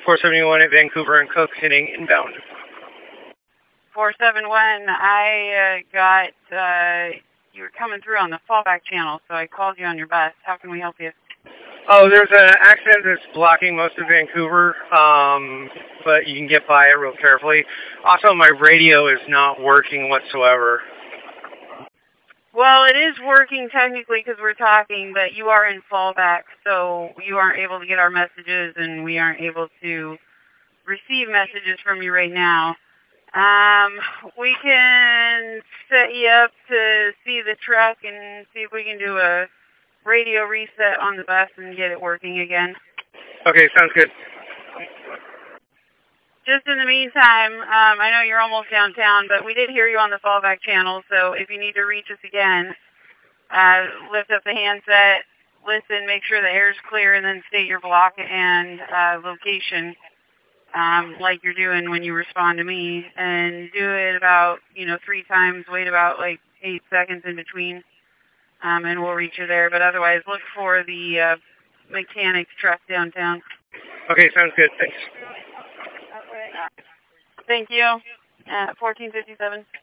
471 at Vancouver and Cook, heading inbound. 471, I got, you were coming through on the fallback channel, so I called you on your bus. How can we help you? Oh, there's an accident that's blocking most of Vancouver, but you can get by it real carefully. Also, my radio is not working whatsoever. Well, it is working technically because we're talking, but you are in fallback, so you aren't able to get our messages, and we aren't able to receive messages from you right now. We can set you up to see the truck and see if we can do a radio reset on the bus and get it working again. Okay, sounds good. Just in the meantime, I know you're almost downtown, but we did hear you on the fallback channel, so if you need to reach us again, lift up the handset, listen, make sure the air's clear, and then state your block and location, like you're doing when you respond to me, and do it about, 3 times, wait about 8 seconds in between, and we'll reach you there. But otherwise, look for the mechanic's truck downtown. Okay, sounds good. Thanks. Thank you. 1457.